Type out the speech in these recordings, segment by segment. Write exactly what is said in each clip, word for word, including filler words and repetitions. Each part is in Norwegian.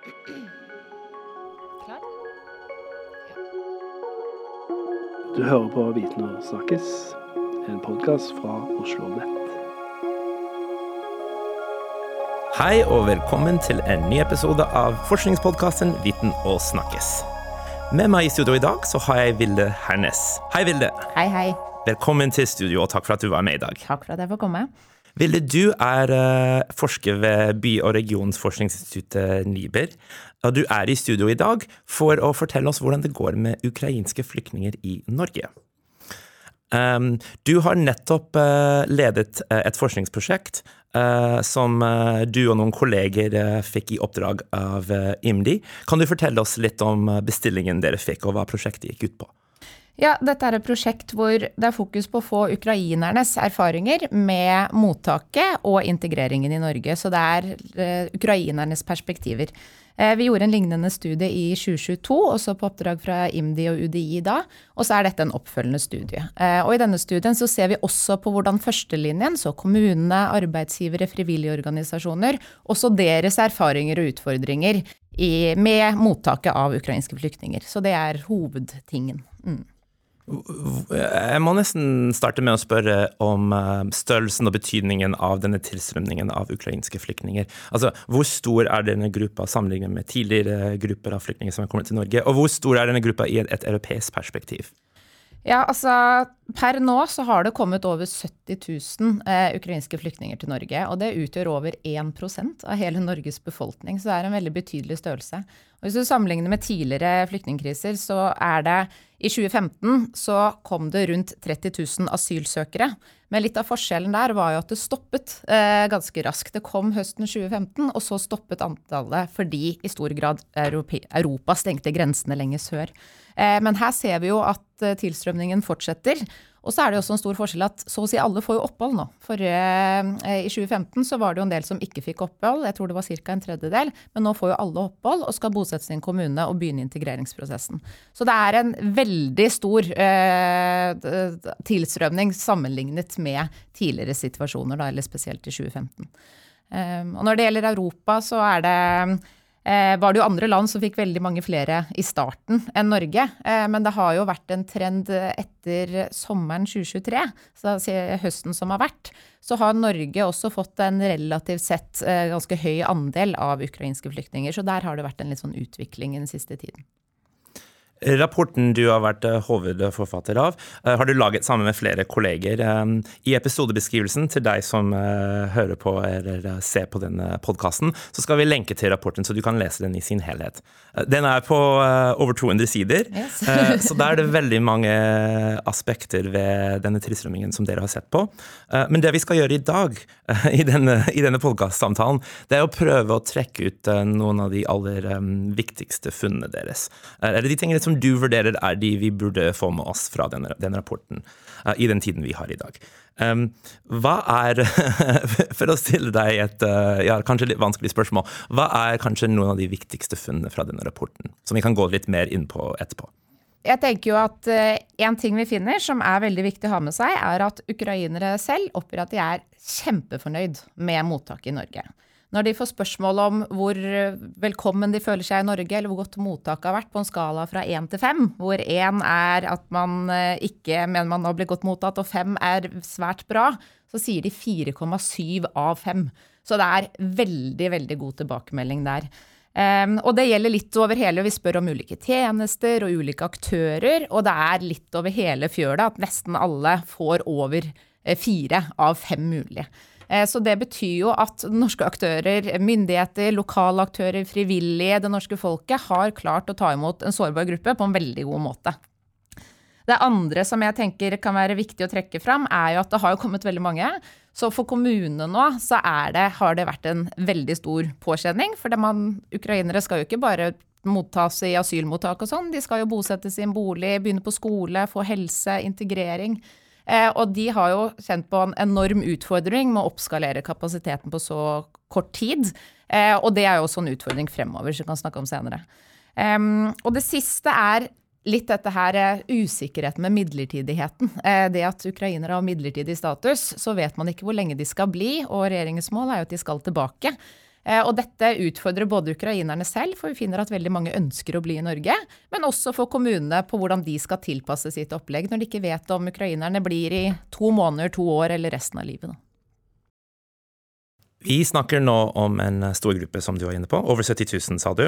Klar? Du hører på Viten og snakkes, en podcast fra Oslo Nett. Hei og velkommen til en ny episode av forskningspodcasten Viten og snakkes. Med meg i studio i dag så har jeg Vilde Hernes. Hei Vilde. Hei, hei. Velkommen til studio og takk for at du var med i dag. Takk for at jeg får komme. Vilde, du er uh, forsker ved By- og regionsforskningsinstituttet NIBR, og du er i studio i dag for å fortelle oss hvordan det går med ukrainske flyktninger i Norge. Um, du har nettopp uh, ledet uh, et forskningsprosjekt uh, som uh, du og noen kolleger uh, fikk i oppdrag av uh, I M D I. Kan du fortelle oss litt om uh, bestillingen dere fikk, og hva prosjektet gikk ut på? Ja, dette er et prosjekt hvor det er fokus på å få ukrainernes erfaringer med mottaket og integreringen i Norge. Så det er uh, ukrainernes perspektiver. Uh, vi gjorde en lignende studie i tjue tjueto, også på oppdrag fra I M D I og U D I da, og så er dette en oppfølgende studie. Uh, og i denne studien så ser vi også på hvordan førstelinjen, så kommunene, arbeidsgivere, frivillige organisasjoner, også deres erfaringer og utfordringer i, med mottaket av ukrainske flyktninger. Så det er hovedtingen. Mm. Jeg må nesten starte med å spørre om størrelsen og betydningen av denne tilstrømningen av ukrainske flyktninger. Altså, hvor stor er denne gruppa sammenlignet med tidligere grupper av flyktninger som er kommet til Norge, og hvor stor er denne gruppa i et, et europeisk perspektiv? Ja, altså per nå så har det kommet over sytti tusen eh, ukrainske flyktninger til Norge, og det utgjør over én prosent av hele Norges befolkning, så det er en veldig betydelig størrelse. Og hvis du sammenligner med tidligere flyktningkriser, så er det i tjue femten så kom det rundt tretti tusen asylsøkere, men litt av forskjellen der var jo at det stoppet eh, ganske raskt. Det kom høsten tjue femten, og så stoppet antallet fordi i stor grad Europa, Europa stengte grensene lenger sør. Eh, men her ser vi jo at eh, tilstrømningen fortsetter, og så er det jo også en stor forskjell at så å si alle får jo opphold nå. For eh, i tjue femten så var det jo en del som ikke fikk opphold, jeg tror det var cirka en tredjedel, men nå får jo alle opphold og skal bosettes i en kommune og begynne integreringsprosessen. Så det er en veldig stor eh, tilstrømning sammenlignet med tidligere situasjoner, da, eller spesielt i tjue femten. Eh, og når det gjelder Europa så er det Eh, var det jo andre land som fikk veldig mange flere i starten enn Norge, eh, men det har jo vært en trend etter sommeren tjue tjuetre, så høsten som har vært, så har Norge også fått en relativt sett eh, ganske høy andel av ukrainske flyktninger, så der har det vært en litt sånn utvikling i den siste tiden. Rapporten du har vært hovedforfatter av, har du laget sammen med flere kolleger. I episodebeskrivelsen til deg som hører på eller ser på denne podcasten, så skal vi lenke til rapporten så du kan lese den i sin helhet. Den er på over to hundre sider, yes. Så der er det veldig mange aspekter ved denne tilstrømmingen som dere har sett på. Men det vi skal gjøre i dag, i denne, i denne podcastsamtalen, det er å prøve å trekke ut noen av de aller viktigste funnene deres. Er det de tingene som du vurderer er de vi burde få med oss fra denne, denne rapporten uh, i den tiden vi har i dag. Um, hva er, for å stille deg et uh, ja, kanskje litt vanskelig spørsmål, hva er kanskje noen av de viktigste funnene fra denne rapporten, som vi kan gå litt mer inn på etterpå? Jeg tenker jo at uh, en ting vi finner som er veldig viktig å ha med seg, er at ukrainere selv oppgir at de er kjempefornøyd med mottaket i Norge. Når de får spørsmål om hvor velkommen de føler seg i Norge, eller hvor godt mottaket har vært på en skala fra én til fem, hvor én er at man ikke mener man har blitt godt mottatt, og fem er svært bra, så sier de fire komma syv av fem. Så det er veldig, veldig god tilbakemelding der. Um, og det gjelder litt over hele, vi spør om ulike tjenester og ulike aktører, og det er litt over hele fjøla at nesten alle får over fire av fem mulige. Så det betyr jo at norske aktører, myndigheter, lokale aktører, frivillige, det norske folket har klart å ta imot en sårbar gruppe på en veldig god måte. Det andre som jeg tenker kan være viktig å trekke fram er jo at det har jo kommet veldig mange. Så for kommunene nå så er det, har det vært en veldig stor påkjenning, for det man, ukrainere skal jo ikke bare mottas i asylmottak og sånn, de skal jo bosettes i en bolig, begynne på skole, få helse, integrering. Eh, og de har jo kjent på en enorm utfordring med å oppskalere kapasiteten på så kort tid. Eh, og det er jo også en utfordring fremover, som vi kan snakke om senere. Um, og det siste er litt dette her usikkerheten med midlertidigheten. Eh, det at ukrainere har midlertidig status, så vet man ikke hvor lenge de skal bli, og regjeringens mål er jo at de skal tilbake. Og dette utfordrer både ukrainerne selv, for vi finner at veldig mange ønsker å bli i Norge, men også for kommunene på hvordan de skal tilpasse sitt opplegg når de ikke vet om ukrainerne blir i to måneder, to år eller resten av livet. Vi snakker nå om en stor gruppe som du var inne på, over sytti tusen sa du.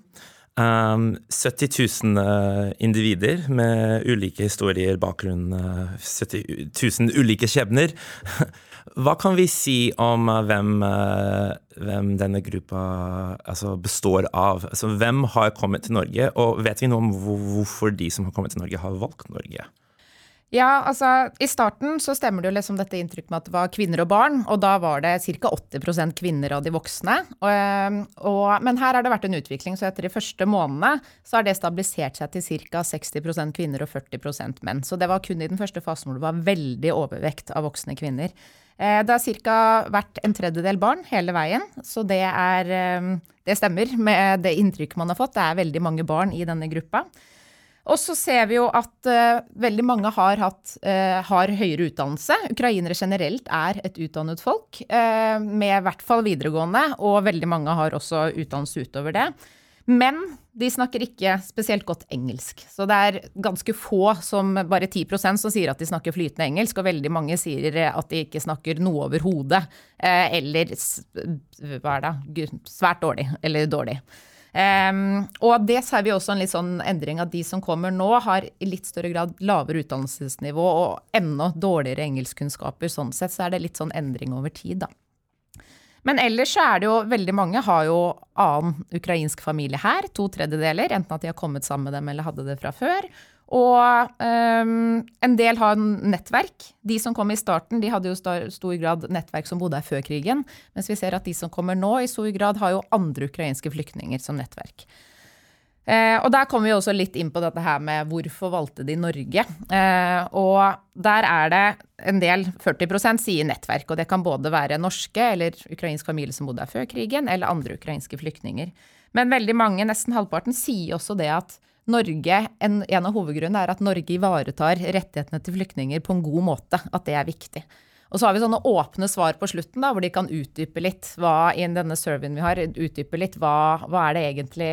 Um, sytti tusen uh, individer med ulike historier, bakgrunn, uh, sytti tusen ulike skjebner. Hva kan vi si om uh, hvem, uh, hvem denne gruppa altså, består av? Altså, hvem har kommet til Norge, og vet vi noe om hvorfor de som har kommet til Norge har valgt Norge? Ja, altså i starten så stemmer det jo liksom dette inntrykk med at det var kvinner og barn, og da var det ca. åtti prosent kvinner av de voksne. Og, og, men her har det vært en utvikling, så etter de første månedene så har det stabilisert seg til ca. seksti prosent kvinner og førti prosent menn. Så det var kun i den første fasen hvor det var veldig overvekt av voksne kvinner. Det har ca. vært en tredjedel barn hele veien, så det, er, det stemmer med det inntrykket man har fått. Det er veldig mange barn i denne gruppa. Og så ser vi jo at uh, veldig mange har, hatt, uh, har høyere utdannelse. Ukrainere generelt er et utdannet folk, uh, med i hvert fall videregående, og veldig mange har også utdannelse utover det. Men de snakker ikke spesielt godt engelsk. Så det er ganske få, som bare ti prosent som sier at de snakker flytende engelsk, og veldig mange sier at de ikke snakker noe over hodet, uh, eller hva er det? Svært dårlig, eller dårlig. Um, og det ser vi også en litt sånn endring at de som kommer nå har i litt større grad lavere utdannelsesnivå og enda dårligere engelskkunnskaper, sånn sett så er det litt sånn endring over tid da. Men ellers så er det jo veldig mange har jo annen ukrainsk familie her, to tredjedeler, enten at de har kommet sammen med dem eller hadde det fra før. Og um, en del har nettverk. De som kom i starten, de hadde jo stor, stor grad nettverk som bodde her før krigen, mens vi ser at de som kommer nå i stor grad har jo andre ukrainske flyktninger som nettverk. Eh, og der kommer vi også litt inn på dette her med hvorfor valgte de Norge. Eh, og der er det en del, førti prosent sier nettverk, og det kan både være norske eller ukrainsk familie som bodde her før krigen, eller andre ukrainske flyktninger. Men veldig mange, nesten halvparten, sier også det at Norge, en, en av hovedgrunnene er at Norge ivaretar rettighetene til flyktninger på en god måte, at det er viktig. Og så har vi sånne åpne svar på slutten da, hvor de kan utdype litt hva i denne surveyen vi har, utdype litt hva, hva er det egentlig,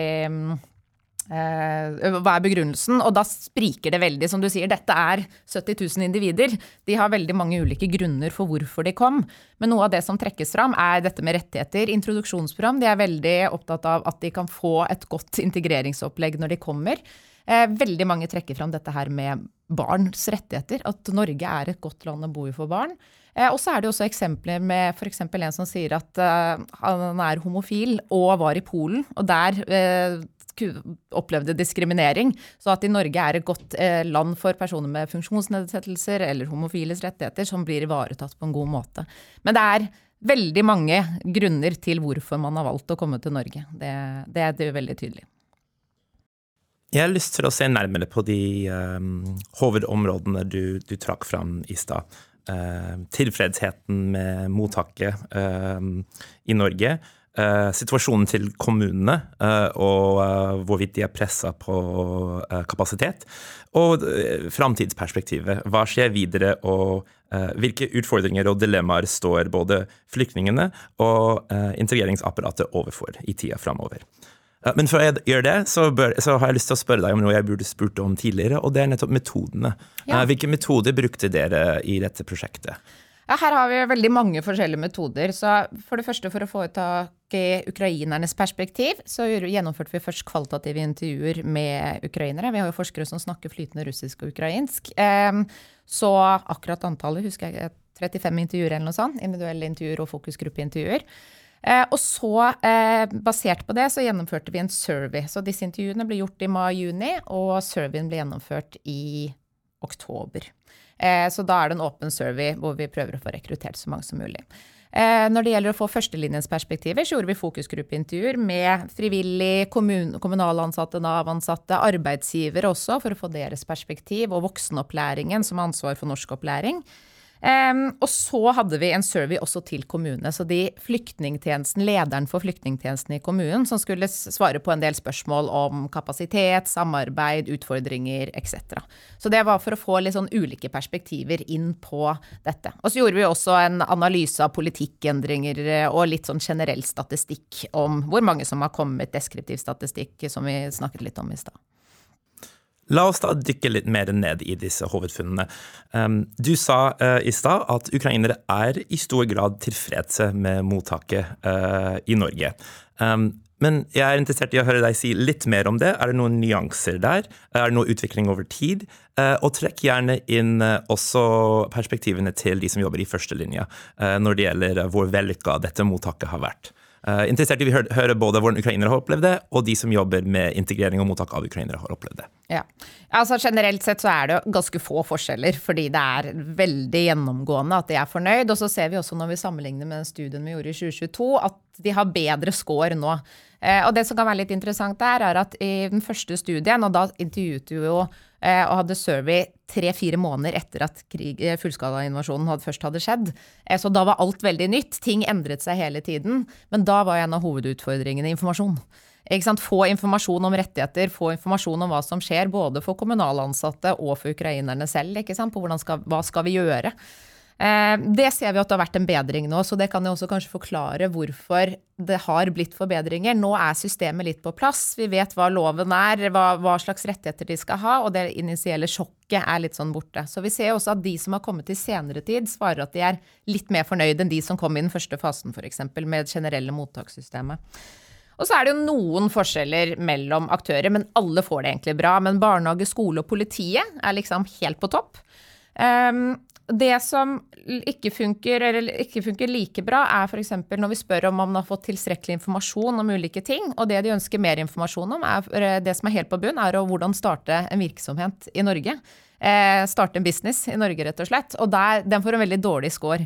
eh, hva er begrunnelsen, og da spriker det veldig, som du sier, dette er sytti tusen individer, de har veldig mange ulike grunner for hvorfor de kom, men noe av det som trekkes fram er dette med rettigheter, introduksjonsprogram, de er veldig opptatt av at de kan få et godt integreringsopplegg når de kommer. Eh, veldig mange trekker fram dette her med barns rettigheter, at Norge er et godt land å bo i for barn. Eh, og så er det også eksempler med for eksempel en som sier at uh, han er homofil og var i Polen, og der uh, opplevde diskriminering, så at i Norge er et godt uh, land for personer med funksjonsnedsettelser eller homofiles rettigheter som blir ivaretatt på en god måte. Men det er veldig mange grunner til hvorfor man har valgt å komme til Norge. Det, det, det er veldig tydelig. Jeg har lyst til å se nærmere på de um, hovedområdene du, du trakk fram i stad. Uh, tilfredsheten med mottaket uh, i Norge, uh, situasjonen til kommunene uh, og uh, hvorvidt de er presset på uh, kapasitet, og uh, fremtidsperspektivet. Hva skjer videre, og uh, hvilke utfordringer og dilemmaer står både flyktningene og uh, integreringsapparatet overfor i tida fremover. Men før jeg gjør det, så, bør, så har jeg lyst til å spørre deg om noe jeg burde spurt om tidligere, og det er nettopp metodene. Ja. Hvilke metoder brukte dere i dette prosjektet? Ja, her har vi veldig mange forskjellige metoder. Så for det første, for å få tak i ukrainernes perspektiv, så gjennomførte vi først kvalitative intervjuer med ukrainere. Vi har jo forskere som snakker flytende russisk og ukrainsk. Så akkurat antallet, husker jeg, trettifem intervjuer eller noe sånt, individuelle intervjuer og fokusgruppeintervjuer. Eh, og så, eh, basert på det, så gjennomførte vi en survey. Så disse intervjuene ble gjort i mai-juni, og surveyen ble gjennomført i oktober. Eh, så da er det en åpen survey hvor vi prøver å få rekruttert så mange som mulig. Eh, når det gjelder å få førstelinjens perspektiver, så gjorde vi fokusgruppeintervjuer med frivillige, kommun- kommunalansatte, Nav-ansatte, arbeidsgivere også, for å få deres perspektiv, og voksenopplæringen som har ansvar for norskopplæring. Um, og så hadde vi en survey også til kommunene, så de flyktningtjenesten, lederen for flyktningtjenesten i kommunen, som skulle svare på en del spørsmål om kapasitet, samarbeid, utfordringer, et cetera. Så det var for å få litt sånn ulike perspektiver inn på dette. Og så gjorde vi også en analyse av politikkendringer og litt sånn generell statistikk om hvor mange som har kommet, deskriptiv statistikk som vi snakket litt om i sted. La oss da dykke litt mer ned i disse hovedfunnene. Um, du sa uh, i sted at ukrainere er i stor grad tilfredse med mottaket uh, i Norge. Um, men jeg er interessert i å høre deg si litt mer om det. Er det noen nyanser der? Er det noen utvikling over tid? Uh, og trekk gjerne inn uh, også perspektivene til de som jobber i første linje, uh, når det gjelder uh, hvor vellykket dette mottaket har vært. Uh, interessert i å høre, høre både hvordan ukrainere har opplevd det, og de som jobber med integrering og mottak av ukrainere har opplevd det. Ja, altså generelt sett så er det ganske få forskjeller, fordi det er veldig gjennomgående at de er fornøyd, og så ser vi også når vi sammenligner med studien vi gjorde i tjue tjueto, at de har bedre score nå. Eh, og det som kan være litt interessant der, er at i den første studien, og da intervjuet vi jo eh, og hadde survey tre-fire måneder etter at krig, fullskala-invasjonen hadde, først hadde skjedd. Eh, så da var alt veldig nytt, ting endret seg hele tiden, men da var en av hovedutfordringene informasjon. Ikke sant? Få informasjon om rettigheter, få informasjon om hva som skjer, både for kommunalansatte og for ukrainerne selv, ikke sant? På hvordan skal, hva skal vi gjøre. Eh, det ser vi at det har vært en bedring nå, så det kan jo også kanskje forklare hvorfor det har blitt forbedringer. Nå er systemet litt på plass, vi vet hva loven er, hva, hva slags rettigheter de skal ha, og det initielle sjokket er litt sånn borte. Så vi ser også at de som har kommet til senere tid svarer at de er litt mer fornøyd enn de som kom i den første fasen, for eksempel, med det generelle mottakssystemet. Og så er det jo noen forskjeller mellom aktører, men alle får det egentlig bra. Men barnehage, skole og politiet er liksom helt på topp. Um, det som ikke funker, eller ikke funker like bra, er for eksempel når vi spør om om man har fått tilstrekkelig informasjon om ulike ting, og det de ønsker mer informasjon om, er det som er helt på bunn, er å hvordan starte en virksomhet i Norge. Eh, starte en business i Norge, rett og slett. Og der, den får en veldig dårlig score.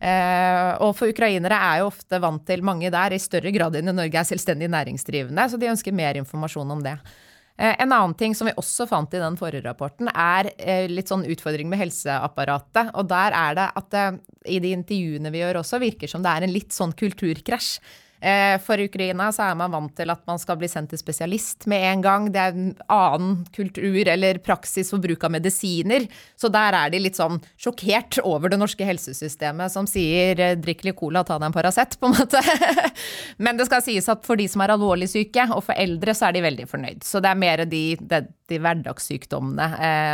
Uh, og for ukrainere er jo ofte vant til mange der i større grad enn i Norge er selvstendig næringsdrivende, så de ønsker mer informasjon om det. Uh, en annen ting som vi også fant i den forrige rapporten er uh, litt sånn utfordring med helseapparatet, og der er det at uh, i de intervjuene vi gjør også virker som det er en litt sånn kulturkrasj. For Ukraina så er man vant til at man skal bli sendt til spesialist med en gang. Det er en annen kultur eller praksis for bruk av medisiner. Så der er de litt sånn sjokkert over det norske helsesystemet som sier drikk litt cola, ta deg en Paracet på en måte. Men det skal sies at for de som er alvorlig syke og for eldre så er de veldig fornøyd. Så det er mer de, de, de hverdagssykdommene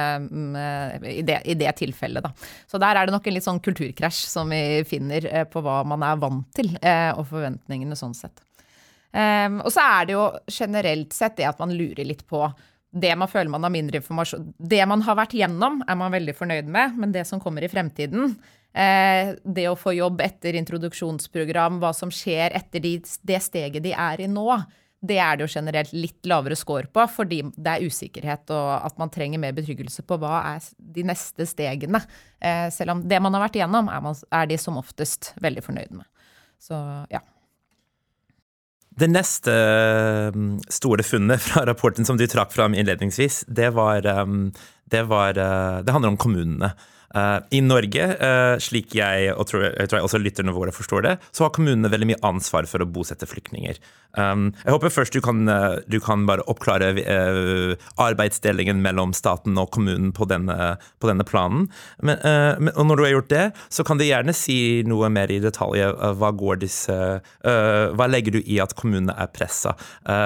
eh, i, det, i det tilfellet da. Så der er det nok en litt sånn kulturkrasj som vi finner eh, på hva man er vant til eh, og forventningene sånn sett. Um, og så er det jo generelt sett det at man lurer litt på det man føler man har mindre informasjon. Det man har vært gjennom er man veldig fornøyd med, men det som kommer i fremtiden, eh, det å få jobb etter introduksjonsprogram, hva som skjer etter de, det steget de er i nå, det er det jo generelt litt lavere score på, fordi det er usikkerhet og at man trenger mer betryggelse på hva er de neste stegene. Eh, selv om det man har vært gjennom er, man, er de som oftest veldig fornøyd med. Så ja. Det neste store funnet fra rapporten som du trakk fram innledningsvis, det var, det var, det handler om kommunene. I Norge, slik jeg og tror, jeg tror jeg også lytterne våre forstår det, så har kommunene veldig mye ansvar for å bosette flyktninger. Jeg håper først du kan, du kan bare oppklare arbeidsdelingen mellom staten og kommunen på denne, på denne planen. Men, og når du har gjort det, så kan du gjerne si noe mer i detalj. Hva, går disse, hva legger du i at kommunene er presset,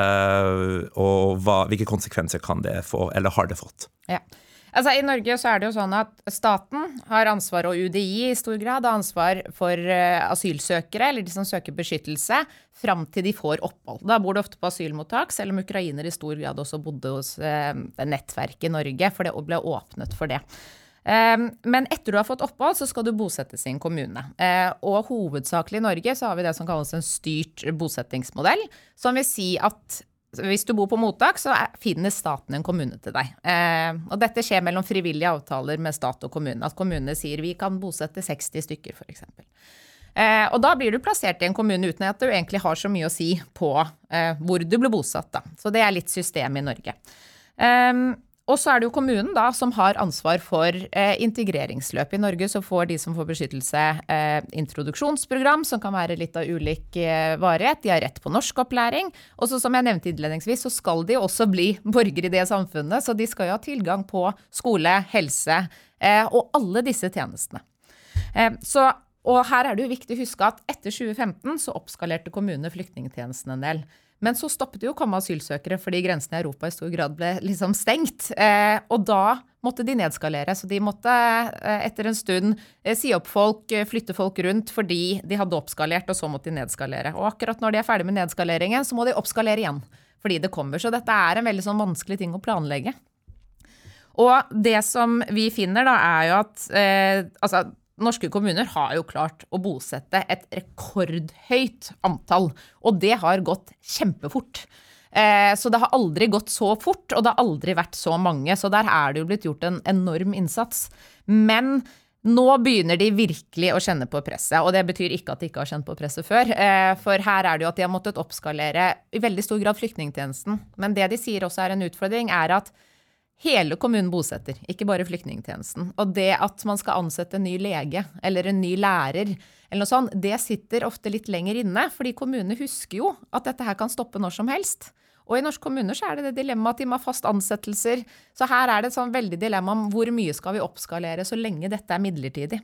og hva, hvilke konsekvenser kan det få, eller har det fått? Ja. Altså, I Norge så er det jo sånn at staten har ansvar, og U D I i stor grad har ansvar for uh, asylsøkere, eller de som søker beskyttelse, frem til de får opphold. Da bor det ofte på asylmottak, selv om ukrainer i stor grad også bodde hos uh, nettverket i Norge, for det ble åpnet for det. Um, men etter du har fått opphold, så skal du bosettes i en kommune. Uh, og hovedsakelig i Norge så har vi det som kalles en styrt bosettingsmodell, som vil si at hvis du bor på mottak, så finner staten en kommune til deg. Eh, og dette skjer mellom frivillige avtaler med stat og kommune. At kommunene sier vi kan bosette seksti stykker, for eksempel. Eh, og da blir du plassert i en kommune uten at du egentlig har så mye å si på eh, hvor du blir bosatt. Da. Så det er litt system i Norge. Eh, Og så er det jo kommunen da som har ansvar for eh, integreringsløp. I Norge så får de som får beskyttelse eh, introduksjonsprogram, som kan være litt av ulik eh, varighet. De har rett på norskopplæring. Og så som jeg nevnte innledningsvis, så skal de også bli borgere i det samfunnet. Så de skal jo ha tilgang på skole, helse eh, og alle disse tjenestene. Eh, så, og her er det jo viktig å huske at etter tjue femten så oppskalerte kommunene flyktningtjenesten en del. Men så stoppet det jo å komme asylsøkere fordi grensene i Europa i stor grad ble liksom stengt. Eh, og da måtte de nedskalere, så de måtte eh, etter en stund eh, si opp folk, eh, flytte folk rundt fordi de hadde oppskalert, og så måtte de nedskalere. Og akkurat når de er ferdig med nedskaleringen, så må de oppskalere igjen, fordi det kommer. Så dette er en veldig sånn vanskelig ting å planlegge. Og det som vi finner da, er jo at eh, altså, norske kommuner har jo klart å bosette et rekordhøyt antall, og det har gått kjempefort. Eh, så det har aldri gått så fort, og det har aldri vært så mange, så der er det jo blitt gjort en enorm innsats. Men nå begynner de virkelig å kjenne på presset, og det betyr ikke at de ikke har kjent på presset før, eh, for her er det jo at de har måttet oppskalere i veldig stor grad flyktningtjenesten. Men det de sier også er en utfordring, er at hele kommunen bosetter, ikke bare flyktningtjenesten. Og det at man skal ansette en ny lege eller en ny lærer, eller noe sånt, det sitter ofte litt lenger inne, fordi kommunene husker jo at dette her kan stoppe når som helst. Og i norske kommuner så er det det dilemma at de må ha fast ansettelser. Så her er det et sånn veldig dilemma om hvor mye skal vi oppskalere så lenge dette er midlertidig.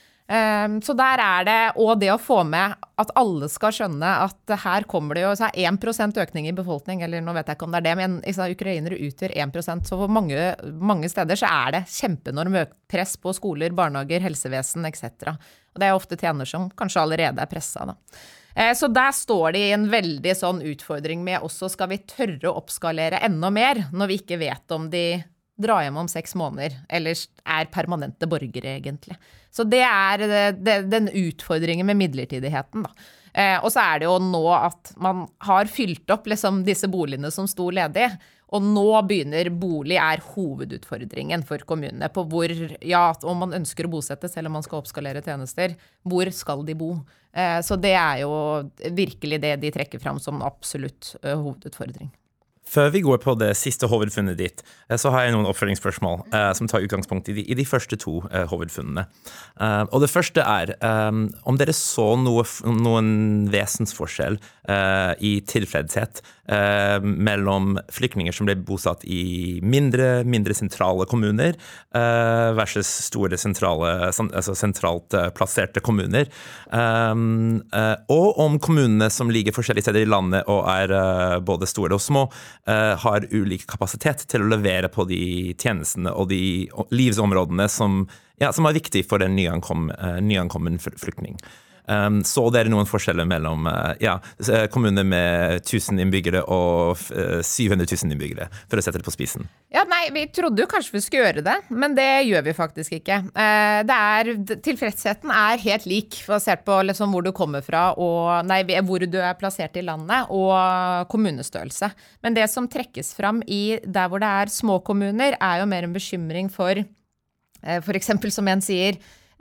Um, så der er det, og det å få med at alle skal skjønne at her kommer det jo så er én prosent økning i befolkning, eller nå vet jeg ikke om det er det, men ukrainere utgjør én prosent, så for mange, mange steder så er det kjempeenorm press på skoler, barnehager, helsevesen, et cetera. Og det er ofte tjenester som kanskje allerede er presset da. Uh, så der står de i en veldig sånn utfordring med også skal vi tørre å oppskalere enda mer når vi ikke vet om de dra hjem om seks måneder, eller er permanente borgere egentlig. Så det er det, det, den utfordringen med midlertidigheten da. Eh, og så er det jo nå at man har fylt opp liksom disse boligene som sto ledig, og nå begynner bolig er hovedutfordringen for kommunene på hvor, ja, om man ønsker å bosette selv om man skal oppskalere tjenester, hvor skal de bo? Eh, så det er jo virkelig det de trekker frem som absolutt uh, hovedutfordring. Før vi går på det siste hovedfunnet ditt, så har jeg noen oppfølgingsspørsmål eh, som tar utgangspunkt i de, i de første to eh, hovedfunnene. Uh, og det første er um, om dere så noe, noen vesensforskjell uh, i tilfredshet uh, mellom flyktninger som ble bosatt i mindre, mindre sentrale kommuner uh, versus store sentrale, altså sentralt uh, plasserte kommuner. Um, uh, og om kommunene som ligger forskjellige steder i landet og er uh, både store og små, Uh, har ulik kapasitet til å levere på de tjenestene og de livsområdene som, ja, som er viktige for en nyankom, uh, nyankommen flyktning. Um, så det er noen forskjeller mellom uh, ja, kommuner med tusen innbyggere og uh, syv hundre tusen innbyggere, for å sette det på spisen. Ja, nei, vi trodde jo kanskje vi skulle gjøre det, men det gjør vi faktisk ikke. Uh, det er, tilfredsheten er helt lik, basert på liksom hvor du kommer fra, og, nei, hvor du er plassert i landet, og kommunestørrelse. Men det som trekkes fram i der hvor det er små kommuner, er jo mer en bekymring for, uh, for eksempel som en sier,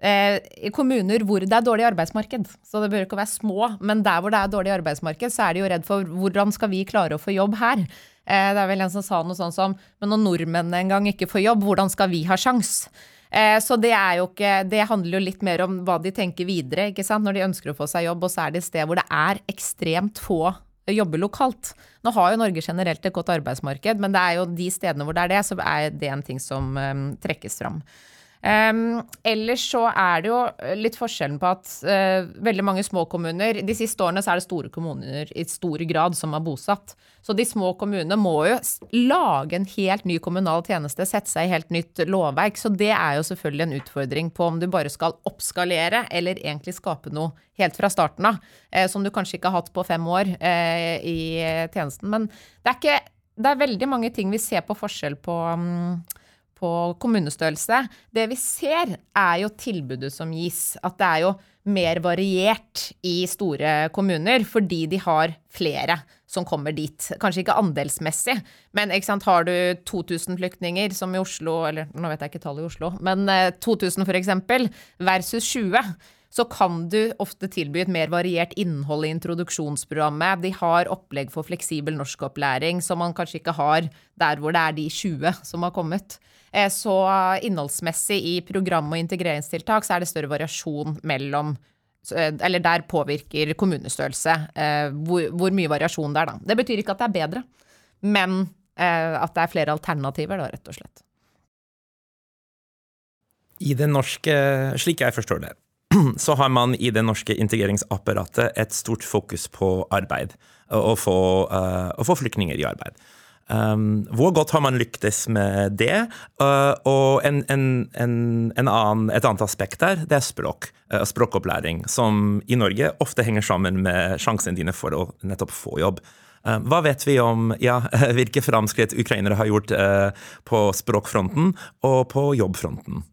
i kommuner hvor det er dårlig arbeidsmarked, så det bør ikke være små, men der hvor det er dårlig arbeidsmarked, så er de jo redd for hvordan skal vi klare å få jobb her. Det er vel en som sa noe sånn som, men når nordmennene en gang ikke får jobb, hvordan skal vi ha sjans? Så det er jo ikke, det handler jo litt mer om hva de tenker videre, ikke sant? Når de ønsker å få seg jobb, og så er det et sted hvor det er ekstremt få jobber lokalt. Nå har jo Norge generelt et godt arbeidsmarked, men det er jo de stedene hvor det er det, så er det en ting som um, trekkes fram. Um, ellers så er det jo litt forskjellen på at uh, veldig mange små kommuner, de siste årene så er det store kommuner i stor grad som er bosatt. Så de små kommunene må jo lage en helt ny kommunal tjeneste, sette seg i helt nytt lovverk. Så det er jo selvfølgelig en utfordring på om du bare skal oppskalere eller egentlig skape noe helt fra starten av, eh, som du kanskje ikke har hatt på fem år eh, i tjenesten. Men det er ikke, det er veldig mange ting vi ser på forskjell på um, på kommunestørrelse. Det vi ser er jo tilbudet som gis, at det er jo mer variert i store kommuner, fordi de har flere som kommer dit. Kanskje ikke andelsmessig, men ikke sant, har du to tusen flyktninger som i Oslo, eller nå vet jeg ikke tallet i Oslo, men to tusen for eksempel, versus tjue, så kan du ofte tilby et mer variert innhold i introduksjonsprogrammet. De har opplegg for fleksibel norskopplæring, som man kanskje ikke har der hvor det er de tjue som har kommet. Så innholdsmessig i program- og integreringstiltak så er det større variasjon mellom, eller der påvirker kommunestørrelse, hvor, hvor mye variasjon det er da. Det betyr ikke at det er bedre, men at det er flere alternativer da, rett og slett. I det norske, slik jeg forstår det, så har man i det norske integreringsapparatet et stort fokus på arbeid, og få, uh, å få flyktninger i arbeid. Um, hvor godt har man lyktes med det? Uh, og en, en, en, en annen, et annet aspekt der, det er språk, uh, språkopplæring, som i Norge ofte henger sammen med sjansen dine for å nettopp få jobb. Uh, hva vet vi om ja, hvilke framskritt ukrainere har gjort uh, på språkfronten og på jobbfronten?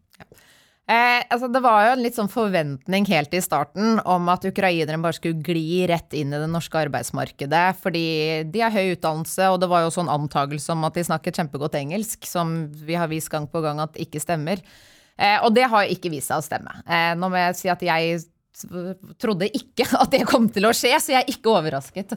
Eh, altså det var jo en litt sånn forventning helt i starten om at ukrainere bare skulle gli rett inn i det norske arbeidsmarkedet, fordi de har høy utdannelse, og det var jo sånn antagelse om at de snakket kjempegodt engelsk, som vi har vist gang på gang at ikke stemmer. Eh, og det har ikke vist seg å stemme. Eh, nå må jeg si at jeg trodde ikke at det kom til å skje, så jeg er ikke overrasket.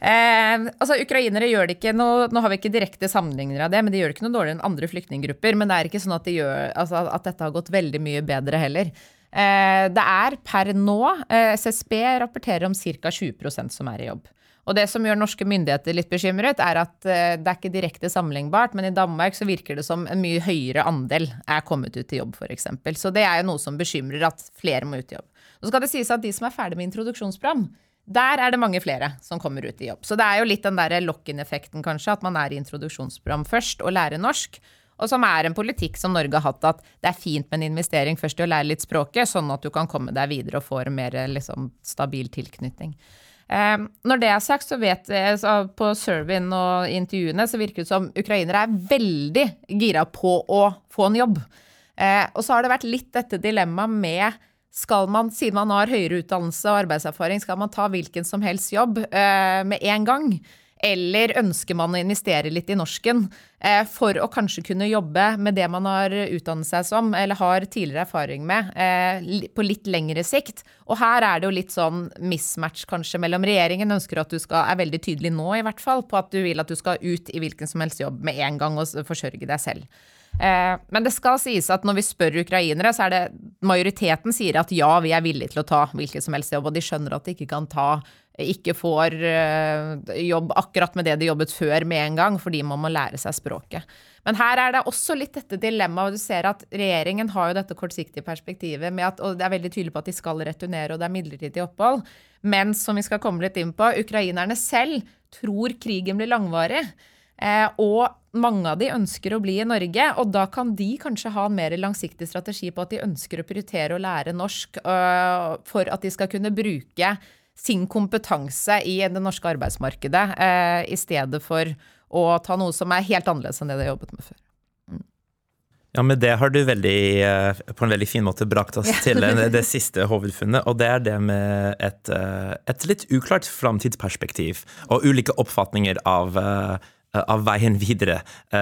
Eh, altså, ukrainere gjør det ikke noe, nå har vi ikke direkte sammenligninger av det, men de gjør det ikke noe dårligere enn andre flyktninggrupper, men det er ikke sånn at, de gjør, altså, at dette har gått veldig mye bedre heller. Eh, det er per nå, eh, S S B rapporterer om ca. tjue prosent som er i jobb. Og det som gjør norske myndigheter litt bekymret er at eh, det er ikke direkte sammenlignbart, men i Danmark så virker det som en mye høyere andel er kommet ut i jobb for eksempel. Så det er jo noe som bekymrer at flere må ut i jobb. Så skal det sies at de som er ferdig med introduksjonsprogram, der er det mange flere som kommer ut i jobb. Så det er jo litt den der lock-in-effekten kanskje, at man er i introduksjonsprogram først og lærer norsk, og som er en politikk som Norge har hatt, at det er fint med en investering først i å lære litt språket, sånn at du kan komme deg videre og få en mer liksom, stabil tilknytning. Eh, når det er sagt, så vet jeg, så på surveyen og intervjuene, så virker det som ukrainere er veldig gira på å få en jobb. Eh, og så har det vært litt dette dilemma med skal man, siden man har høyere utdannelse og arbeidserfaring, skal man ta hvilken som helst jobb eh, med en gang? Eller ønsker man å investere litt i norsken eh, for å kanskje kunne jobbe med det man har utdannet seg som, eller har tidligere erfaring med, eh, på litt lengre sikt? Og her er det jo litt sånn mismatch kanskje mellom regjeringen ønsker at du skal, er veldig tydelig nå i hvert fall, på at du vil at du skal ut i hvilken som helst jobb med en gang og forsørge deg selv. Eh, men det skal sies at når vi spør ukrainere, så er det majoriteten sier at ja, vi er villige til å ta hvilket som helst jobb, og de skjønner at de ikke kan ta, ikke får eh, jobb akkurat med det de jobbet før med en gang, fordi man må lære seg språket. Men her er det også litt dette dilemma, og du ser at regjeringen har jo dette kortsiktige perspektivet med at, og det er veldig tydelig på at de skal returnere, og det er midlertidig opphold, men som vi skal komme litt inn på, ukrainerne selv tror krigen blir langvarig, eh, og mange av de ønsker å bli i Norge, og da kan de kanskje ha en mer langsiktig strategi på at de ønsker å prioritere å lære norsk uh, for at de skal kunne bruke sin kompetanse i det norske arbeidsmarkedet, uh, i stedet for å ta noe som er helt annerledes enn det de har jobbet med før. Mm. Ja, men det har du veldig, uh, på en veldig fin måte brakt oss til det, det siste hovedfunnet, og det er det med et, uh, et litt uklart framtidsperspektiv og ulike oppfatninger av uh, av veien videre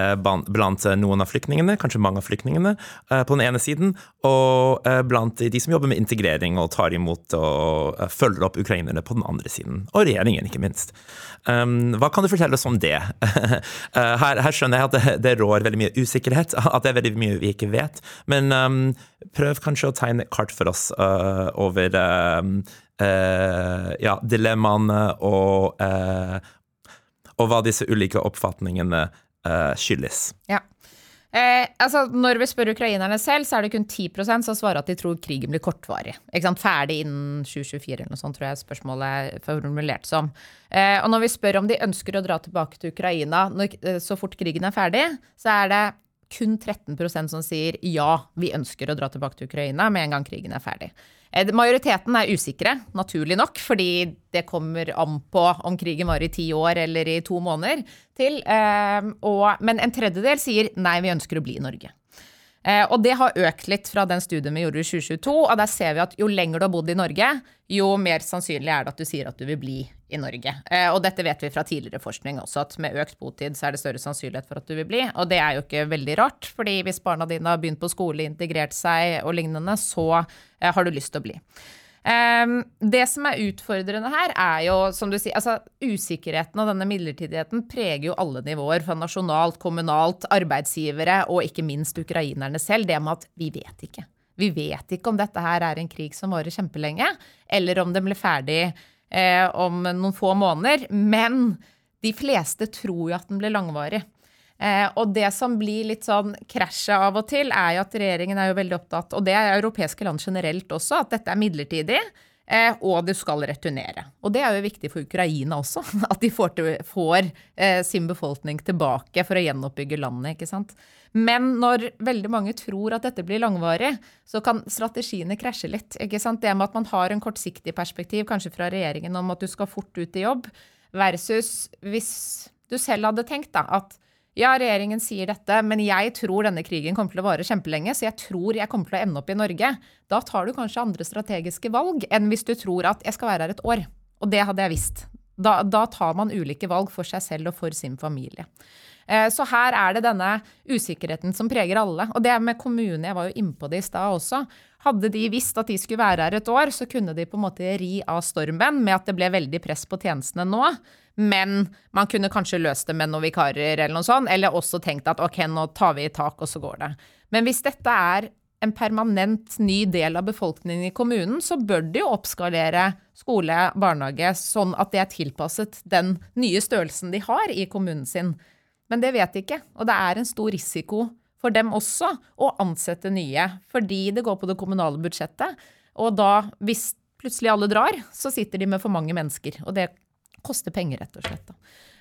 blant noen av flyktningene, kanskje mange av flyktningene på den ene siden, og blant de som jobber med integrering og tar imot og følger opp ukrainerne på den andre siden, og regjeringen ikke minst. Hva kan du fortelle oss om det? Her, her skjønner jeg at det, det rår veldig mye usikkerhet, at det er veldig mye vi ikke vet, men um, prøv kanskje å tegne et kart for oss uh, over um, uh, ja, dilemmaene og uh, og hva disse ulike oppfatningene uh, skyldes. Ja. Eh, altså, når vi spør ukrainerne selv, så er det kun ti prosent som svarer at de tror krigen blir kortvarig. Ikke sant? Ferdig innen tjue tjuefire eller noe sånt, tror jeg spørsmålet er formulert som. Eh, og når vi spør om de ønsker å dra tilbake til Ukraina når, så fort krigen er ferdig, så er det kun tretten prosent som sier ja, vi ønsker å dra tilbake til Ukraina med en gang krigen er ferdig. Majoriteten er usikre, naturlig nok, fordi det kommer an på om krigen var i ti år eller i to måneder til, og, men en tredjedel sier nei, vi ønsker å bli i Norge. Og det har økt litt fra den studien vi gjorde i tjue tjueto, og der ser vi at jo lenger du har bodd i Norge, jo mer sannsynlig er det at du sier at du vil bli i Norge. Og dette vet vi fra tidligere forskning også, at med økt botid så er det større sannsynlighet for at du vil bli, og det er jo ikke veldig rart, fordi hvis barna dine har begynt på skole, integrert seg og lignende, så har du lyst til å bli. Um, det som er utfordrende her er jo, som du sier, altså usikkerheten og denne midlertidigheten preger jo alle nivåer, fra nasjonalt, kommunalt, arbeidsgivere og ikke minst ukrainerne selv, det med at vi vet ikke. Vi vet ikke om dette her er en krig som varer kjempelenge, eller om den blir ferdig eh, om noen få måneder, men de fleste tror jo at den blir langvarig. Eh, og det som blir litt sånn krasjet av og til er jo at regjeringen er jo veldig opptatt, og det er europeiske land generelt også, at dette er midlertidig, eh, og du skal returnere. Og det er jo viktig for Ukraina også, at de får, til, får eh, sin befolkning tilbake for å gjenoppbygge landet, ikke sant? Men når veldig mange tror at dette blir langvarig, så kan strategiene krasje litt, ikke sant? Det med at man har en kortsiktig perspektiv, kanskje fra regjeringen, om at du skal fort ut i jobb, versus hvis du selv hadde tenkt da, at ja, regjeringen sier dette, men jeg tror denne krigen kommer til å vare kjempelenge, så jeg tror jeg kommer til å ende opp i Norge. Da tar du kanskje andre strategiske valg enn hvis du tror at jeg skal være her et år. Og det hadde jeg visst. Da, da tar man ulike valg for seg selv og for sin familie. Så her er det denne usikkerheten som preger alle. Og det med kommunene, jeg var jo inne på det i sted også. Hadde de visst at de skulle være her et år, så kunne de på en måte ri av stormen med at det ble veldig press på tjenestene nå. Men man kunne kanskje løst det med noen vikarer eller noe sånt, eller også tenkt at ok, nå tar vi i tak og så går det. Men hvis dette er en permanent ny del av befolkningen i kommunen, så bør de jo oppskalere skole, barnehage, sånn at det er tilpasset den nye størrelsen de har i kommunen sin. Men det vet de ikke, og det er en stor risiko for dem også å ansette nye, fordi det går på det kommunale budsjettet, og da, hvis plutselig alle drar, så sitter de med for mange mennesker, og det koster penger rett og slett.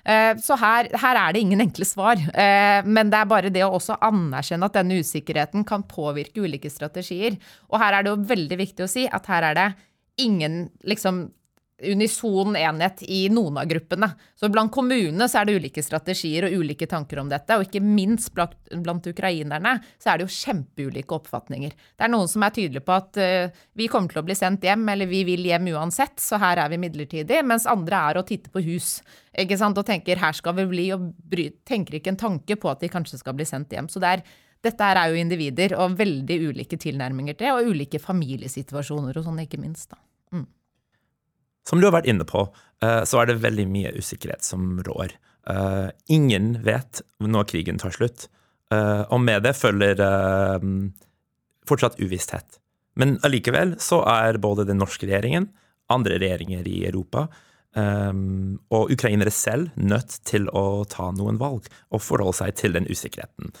Så her, her er det ingen enkle svar, men det er bare det å også anerkjenne at denne usikkerheten kan påvirke ulike strategier, og her er det jo veldig viktig å si at her er det ingen liksom unison enhet i noen av gruppene. Så blant kommunene så er det ulike strategier og ulike tanker om dette, og ikke minst blant, blant ukrainerne så er det jo kjempeulike oppfatninger. Det er noen som er tydelige på at uh, vi kommer til å bli sendt hjem, eller vi vil hjem uansett, så her er vi midlertidig, mens andre er å titte på hus, ikke sant, og tenker her skal vi bli, og bry, tenker ikke en tanke på at de kanskje skal bli sendt hjem. Så det er, dette er jo individer og veldig ulike tilnærminger til, og ulike familiesituasjoner og sånn, ikke minst da. Mm. Som du har vært inne på, så er det veldig mye usikkerhet som rår. Ingen vet når krigen tar slutt, og med det følger fortsatt uvisshet. Men allikevel så er både den norske regjeringen, andre regjeringer i Europa, og ukrainere selv nødt til å ta noen valg og forholde seg til den usikkerheten.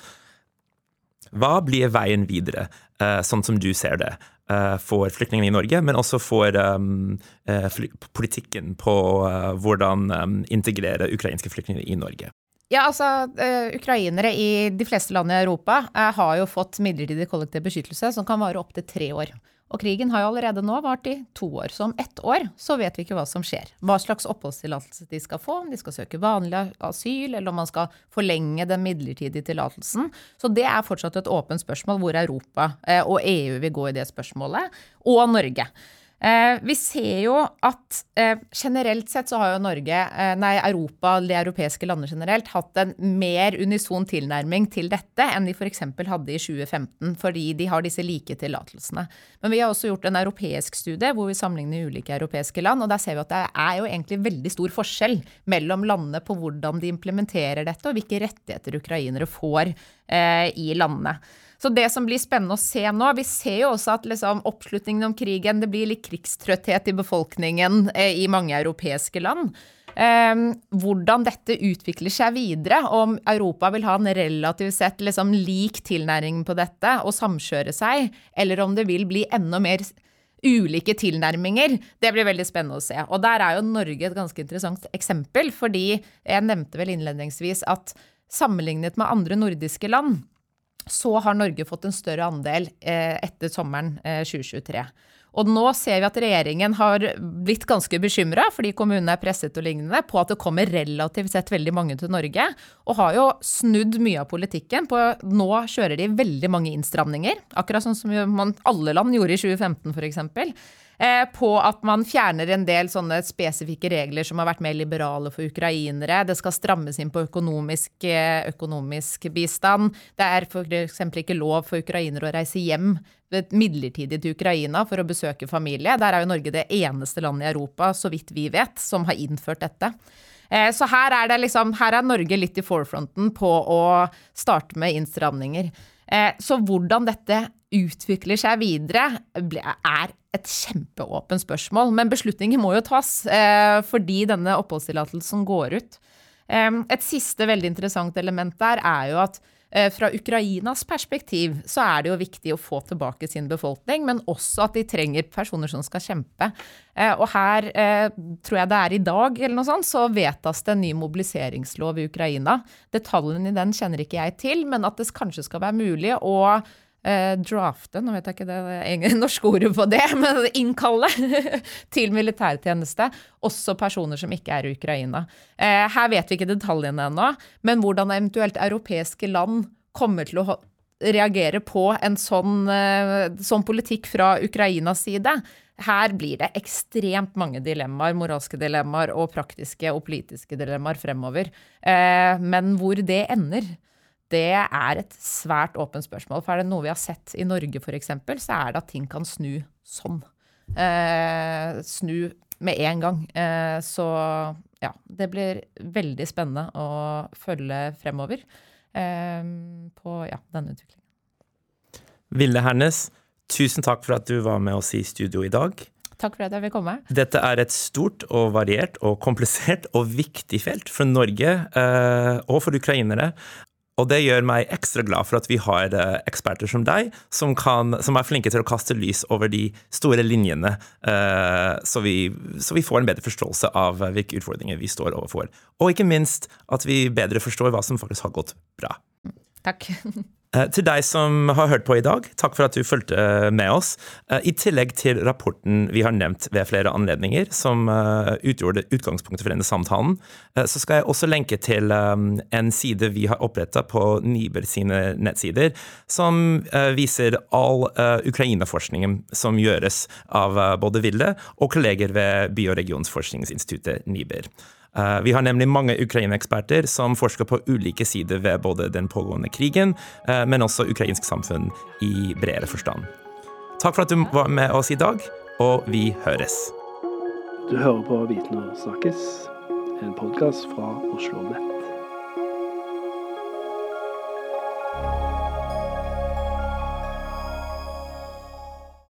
Hva blir veien videre, sånn som du ser det, for flyktningene i Norge, men også for um, politikken på uh, hvordan um, integrere ukrainske flyktninger i Norge? Ja, altså, uh, ukrainere i de fleste land i Europa uh, har jo fått midlertidig kollektiv beskyttelse som kan vare opp til tre år. Og krigen har jo allerede nå vart i to år, så om ett år så vet vi ikke hva som skjer. Hva slags oppholdstillatelse de skal få, om de skal søke vanlig asyl, eller om man skal forlenge den midlertidige tillatelsen. Så det er fortsatt et åpent spørsmål hvor Europa eh, og E U vil gå i det spørsmålet, og Norge. Eh, vi ser jo at eh, generelt sett så har jo Norge, eh, nei Europa, de europeiske landene generelt, hatt en mer unison tilnærming til dette enn de for eksempel hadde i tjue femten, fordi de har disse like tillatelsene. Men vi har også gjort en europeisk studie hvor vi sammenligner ulike europeiske land, og der ser vi at det er jo egentlig veldig stor forskjell mellom landene på hvordan de implementerer dette, og hvilke rettigheter ukrainere får eh, i landene. Så det som blir spennende å se nå, vi ser jo også at liksom, oppslutningen om krigen, det blir litt krigstrøtthet i befolkningen eh, i mange europeiske land. Eh, hvordan dette utvikler seg videre, om Europa vil ha en relativt sett liksom, lik tilnæring på dette og samkjøre seg, eller om det vil bli enda mer ulike tilnærminger, det blir veldig spennende å se. Og der er jo Norge et ganske interessant eksempel, fordi jeg nevnte vel innledningsvis at sammenlignet med andre nordiske land, så har Norge fått en større andel eh, etter sommeren eh, tjue tjuetre. Og nå ser vi at regjeringen har blitt ganske bekymret, fordi kommunene er presset og lignende, på at det kommer relativt sett veldig mange til Norge, og har jo snudd mye av politikken på, nå kjører de veldig mange innstramninger, akkurat sånn som man, alle land gjorde i tjue femten for eksempel. eh, på at man fjerner en del sånne spesifikke regler som har vært mer liberale for ukrainere. Det skal strammes inn på økonomisk, økonomisk bistand. Det er for eksempel ikke lov for ukrainere å reise hjem midlertidig til Ukraina for å besøke familie. Der er jo Norge det eneste landet i Europa, så vidt vi vet, som har innført dette. Så her er, det liksom, her er Norge litt i forefronten på å starte med innstramninger. Så hvordan dette utvikler seg videre er et kjempeåpent spørsmål, men beslutninger må jo tas fordi denne oppholdstillatelsen går ut. Et siste veldig interessant element der er jo at fra Ukrainas perspektiv så er det jo viktig å få tilbake sin befolkning, men også at de trenger personer som skal kjempe. Og her tror jeg det er i dag, eller noe sånt, så vedtas det en ny mobiliseringslov i Ukraina. Detaljene i den kjenner ikke jeg til, men at det kanskje skal være mulig å eh, drafte, nå vet jeg ikke det norske ordet på det, men innkalle til militærtjeneste, også personer som ikke er i Ukraina. Eh, her vet vi ikke detaljene ennå, men hvordan eventuelt europeiske land kommer til å reagere på en sånn, eh, sånn politikk fra Ukrainas side. Her blir det ekstremt mange dilemmaer, moralske dilemmaer og praktiske og politiske dilemmaer fremover. Eh, men hvor det ender, det er et svært åpent spørsmål. For er det noe vi har sett i Norge for eksempel, så er det at ting kan snu sånn. Eh, snu med en gang. Eh, så ja, det blir veldig spennende å følge fremover eh, på ja, denne utviklingen. Vilde Hernes, tusen takk for at du var med oss i studio i dag. Takk for at jeg vil komme. Dette er et stort og variert og komplisert og viktig felt for Norge eh, og for ukrainere. Og det gjør meg ekstra glad for at vi har eksperter som deg, som, kan, som er flinke til å kaste lys over de store linjene, uh, så, vi, så vi får en bedre forståelse av hvilke utfordringer vi står overfor. Og ikke minst at vi bedre forstår hva som faktisk har gått bra. Takk. Uh, til deg som har hørt på i dag, takk for at du fulgte uh, med oss. Uh, I tillegg til rapporten vi har nevnt ved flere anledninger, som uh, utgjorde utgangspunktet for denne samtalen, uh, så skal jeg også lenke til um, en side vi har opprettet på Niber sine nettsider, som uh, viser all uh, Ukraina-forskningen som gjøres av uh, både Vilde og kolleger ved By- og regionsforskningsinstituttet Niber. Uh, vi har nemlig mange Ukraina-eksperter som forsker på ulike sider ved både den pågående krigen, uh, men også ukrainsk samfunn i bredere forstand. Takk for at du var med oss i dag, og vi høres. Du hører på Viten og snakkes, en podcast fra Oslo Nett.